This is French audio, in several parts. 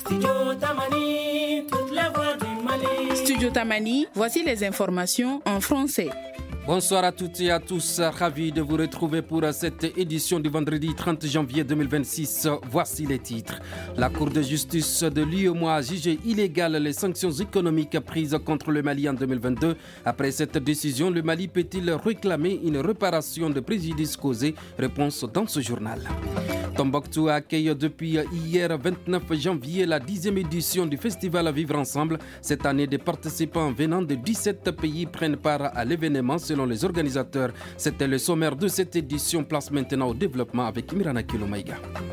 Studio Tamani, voici les informations en français. Bonsoir à toutes et à tous, ravi de vous retrouver pour cette édition du vendredi 30 janvier 2026. Voici les titres. La Cour de justice de l'UEMOA a jugé illégales les sanctions économiques prises contre le Mali en 2022. Après cette décision, le Mali peut-il réclamer une réparation de préjudice causé? Réponse dans ce journal. Tombouctou accueille depuis hier 29 janvier la 10e édition du festival Vivre Ensemble. Cette année, des participants venant de 17 pays prennent part à l'événement selon les organisateurs. C'était le sommaire de cette édition. Place maintenant au développement avec Mirana Kilomaïga.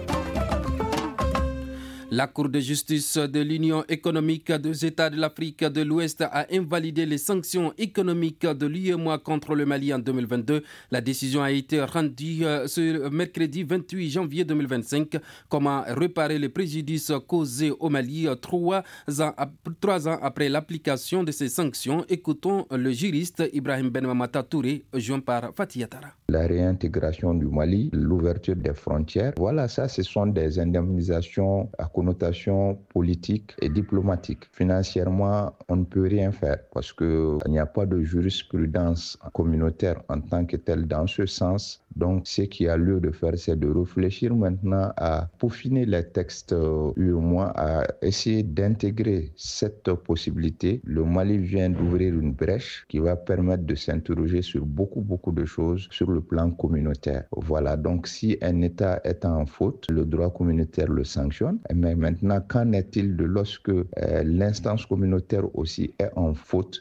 La Cour de justice de l'Union économique des États de l'Afrique de l'Ouest a invalidé les sanctions économiques de l'UEMOA contre le Mali en 2022. La décision a été rendue ce mercredi 28 janvier 2025. Comment réparer les préjudices causés au Mali 3 ans après l'application de ces sanctions? Écoutons le juriste Ibrahim Ben Mamata Touré, joint par Fatih Yatara. La réintégration du Mali, l'ouverture des frontières, voilà, ça, ce sont des indemnisations à connotation politique et diplomatique. Financièrement, on ne peut rien faire parce qu'il n'y a pas de jurisprudence communautaire en tant que telle dans ce sens. Donc, ce qui a lieu de faire, c'est de réfléchir maintenant à peaufiner les textes UEMOA, à essayer d'intégrer cette possibilité. Le Mali vient d'ouvrir une brèche qui va permettre de s'interroger sur beaucoup de choses sur le plan communautaire. Voilà, donc si un État est en faute, le droit communautaire le sanctionne. Mais maintenant, qu'en est-il de lorsque l'instance communautaire aussi est en faute?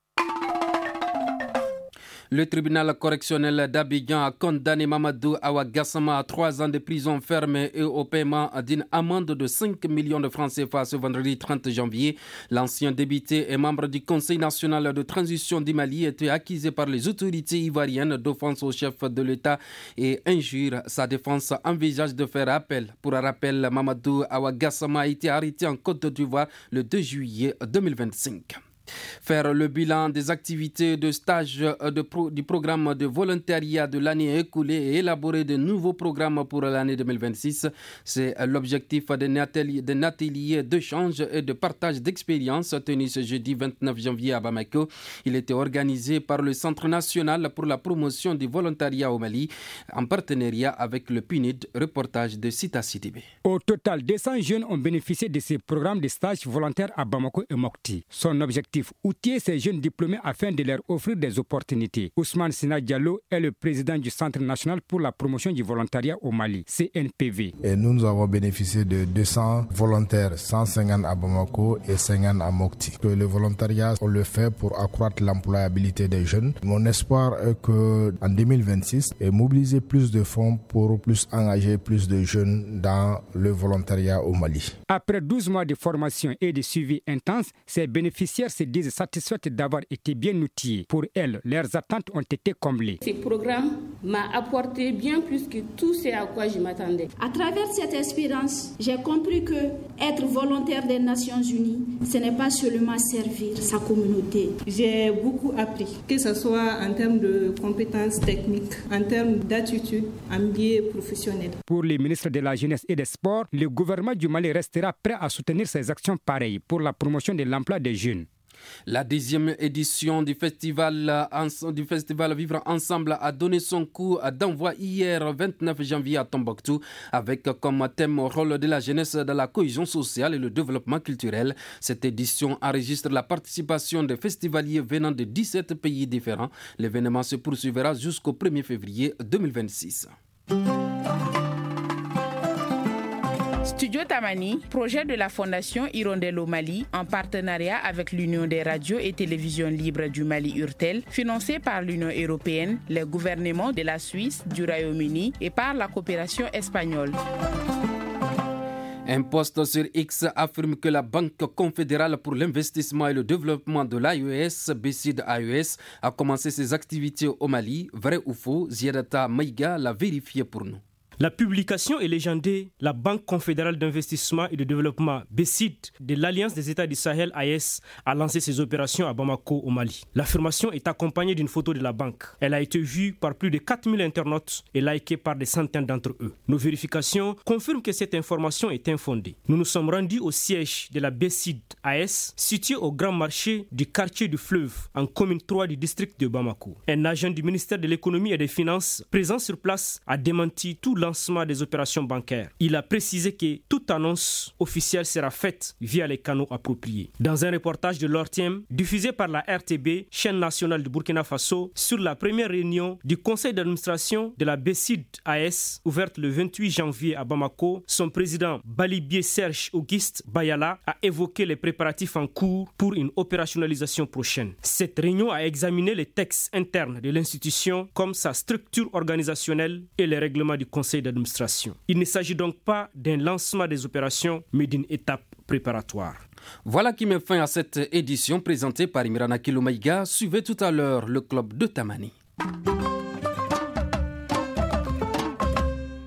Le tribunal correctionnel d'Abidjan a condamné Mamadou Awa Gassama à 3 ans de prison ferme et au paiement d'une amende de 5 millions de francs CFA ce vendredi 30 janvier. L'ancien député et membre du Conseil national de transition du Mali était accusé par les autorités ivoiriennes d'offense au chef de l'État et injure. Sa défense envisage de faire appel. Pour un rappel, Mamadou Awa Gassama a été arrêté en Côte d'Ivoire le 2 juillet 2025. Faire le bilan des activités de stage du programme de volontariat de l'année écoulée et élaborer de nouveaux programmes pour l'année 2026. C'est l'objectif d'un atelier d'échange et de partage d'expériences tenu ce jeudi 29 janvier à Bamako. Il était organisé par le Centre national pour la promotion du volontariat au Mali en partenariat avec le PNUD. Reportage de Sita Sidibé. Au total, 200 jeunes ont bénéficié de ces programmes de stage volontaires à Bamako et Mopti. Son objectif, outiller ces jeunes diplômés afin de leur offrir des opportunités. Ousmane Sina Diallo est le président du Centre national pour la promotion du volontariat au Mali, CNPV. Et nous avons bénéficié de 200 volontaires, 150 à Bamako et 50 à Mopti. Le volontariat, on le fait pour accroître l'employabilité des jeunes. Mon espoir est qu'en 2026, mobiliser plus de fonds pour plus engager plus de jeunes dans le volontariat au Mali. Après 12 mois de formation et de suivi intense, ces bénéficiaires se disent satisfaites d'avoir été bien outillés. Pour elles, leurs attentes ont été comblées. Ce programme m'a apporté bien plus que tout ce à quoi je m'attendais. À travers cette expérience, j'ai compris que être volontaire des Nations Unies, ce n'est pas seulement servir sa communauté. J'ai beaucoup appris, que ce soit en termes de compétences techniques, en termes d'attitude, en milieu professionnel. Pour les ministres de la Jeunesse et des Sports, le gouvernement du Mali restera prêt à soutenir ces actions pareilles pour la promotion de l'emploi des jeunes. La 10e édition du festival Vivre Ensemble a donné son coup d'envoi hier 29 janvier à Tombouctou avec comme thème rôle de la jeunesse dans la cohésion sociale et le développement culturel. Cette édition enregistre la participation des festivaliers venant de 17 pays différents. L'événement se poursuivra jusqu'au 1er février 2026. Studio Tamani, projet de la Fondation Hirondelle au Mali, en partenariat avec l'Union des radios et télévisions libres du Mali URTEL, financé par l'Union européenne, les gouvernements de la Suisse, du Royaume-Uni et par la coopération espagnole. Un post sur X affirme que la Banque confédérale pour l'investissement et le développement de l'AES, BCID AES, a commencé ses activités au Mali. Vrai ou faux? Ziadata Maïga l'a vérifié pour nous. La publication est légendée. La Banque confédérale d'investissement et de développement BCID de l'Alliance des États du Sahel AES a lancé ses opérations à Bamako au Mali. L'affirmation est accompagnée d'une photo de la banque. Elle a été vue par plus de 4000 internautes et likée par des centaines d'entre eux. Nos vérifications confirment que cette information est infondée. Nous nous sommes rendus au siège de la BCID AES, situé au grand marché du quartier du Fleuve, en commune 3 du district de Bamako. Un agent du ministère de l'économie et des finances présent sur place a démenti tout lancement des opérations bancaires. Il a précisé que toute annonce officielle sera faite via les canaux appropriés. Dans un reportage de l'ORTM diffusé par la RTB, chaîne nationale du Burkina Faso, sur la première réunion du conseil d'administration de la BCID AES, ouverte le 28 janvier à Bamako, son président Balibier Serge Auguste Bayala a évoqué les préparatifs en cours pour une opérationnalisation prochaine. Cette réunion a examiné les textes internes de l'institution comme sa structure organisationnelle et les règlements du conseil d'administration. Il ne s'agit donc pas d'un lancement des opérations, mais d'une étape préparatoire. Voilà qui met fin à cette édition présentée par Imrana Kiloumaïga. Suivez tout à l'heure le club de Tamani.